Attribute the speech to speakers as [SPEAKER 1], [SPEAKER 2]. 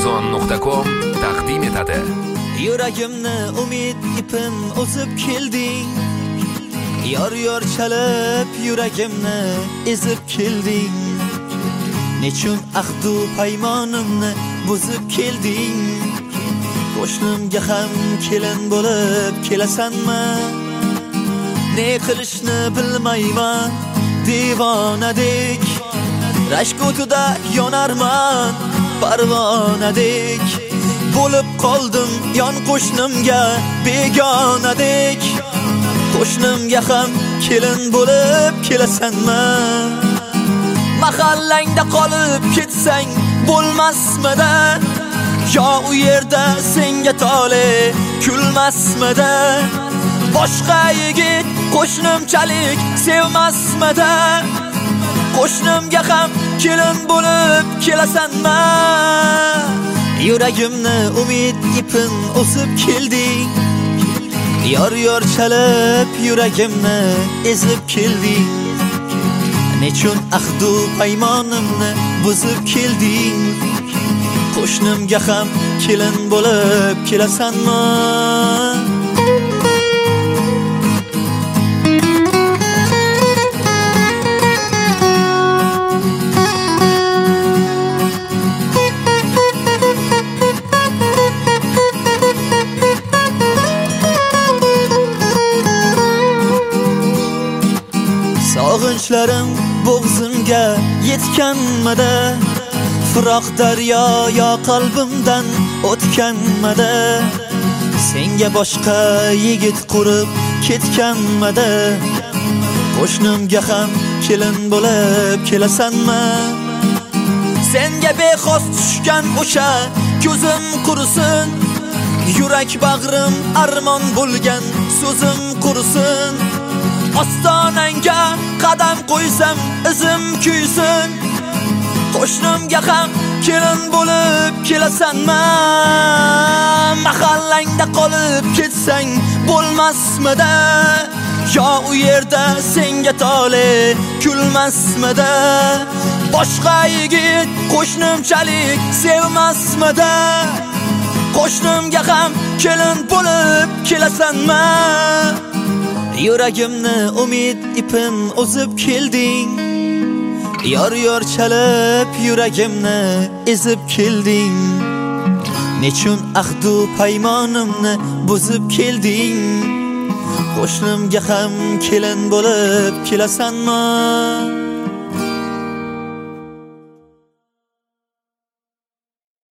[SPEAKER 1] Amazon.com taqdim etadi.
[SPEAKER 2] Yuragimni umid ipin o'sib kelding. Yor chalib yuragimni ezib kelding. Nechun ahdu paymonimni buzib kelding. Qo'shnimga ham kelin bo'lib kelasanmi? Ne qilishni bilmayman divonadek. Rashk o'tida yonarman parvonadek. Bo'lib qoldim yon qo'shnimga begonadek. Qo'shnimga ham kelin bo'lib kelasanmi? Mahallangda qolib ketsang bo'lmasmidi? Yo u yerda senga tole kulmasmidi? Boshqa yigit qo'shnimchalik sevmasmidi? Qo'shnimga ham kelin bo'lib kelasanmi? Yuragimni umid ipin o'sib kelding. Yor chalib yuragimni ezib kelding. Nechun ahdu paymonimni buzib kelding. Qo'shnimga ham kelin bo'lib kelasanmi? Sog'inchlarim bo'g'zimga yetganmidi? Firoq daryo yo qalbimdan o'tganmidi? Senga boshqa yigit qurib ketganmidi? Qo'shnimga ham kelin bo'lib kelasanmi? Senga bexos tushgan o'sha ko'zim qursin. Yurak bag'rim armon bo'lgan so'zim qursin. Ostonangga qadam qo'ysam izim kuysin. Qo'shnimga ham kelin bo'lib kelasanmi? Mahallangda qolib ketsang bo'lmasmidi? Yo u yerda senga tole kulmasmidi? Boshqa yigit qo'shnimchalik sevmasmidi? Qo'shnimga ham kelin bo'lib kelasanmi? Yuragimni umid ipin o'zib kelding. Yor chalib yuragimni ezib kelding. Nechun ahdu paymonimni buzib kelding. Qo'shnimga ham kelin bo'lib kelasanmi?